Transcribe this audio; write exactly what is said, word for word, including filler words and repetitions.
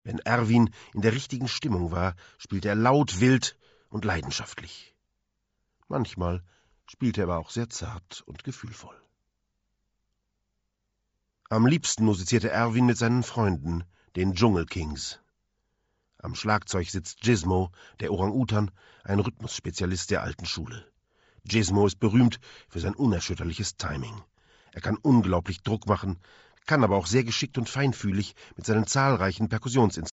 Wenn Erwin in der richtigen Stimmung war, spielte er laut, wild und leidenschaftlich. Manchmal spielte er aber auch sehr zart und gefühlvoll. Am liebsten musizierte Erwin mit seinen Freunden, den Dschungel Kings. Am Schlagzeug sitzt Gizmo, der Orang-Utan, ein Rhythmusspezialist der alten Schule. Gizmo ist berühmt für sein unerschütterliches Timing. Er kann unglaublich Druck machen, kann aber auch sehr geschickt und feinfühlig mit seinen zahlreichen Perkussionsinstrumenten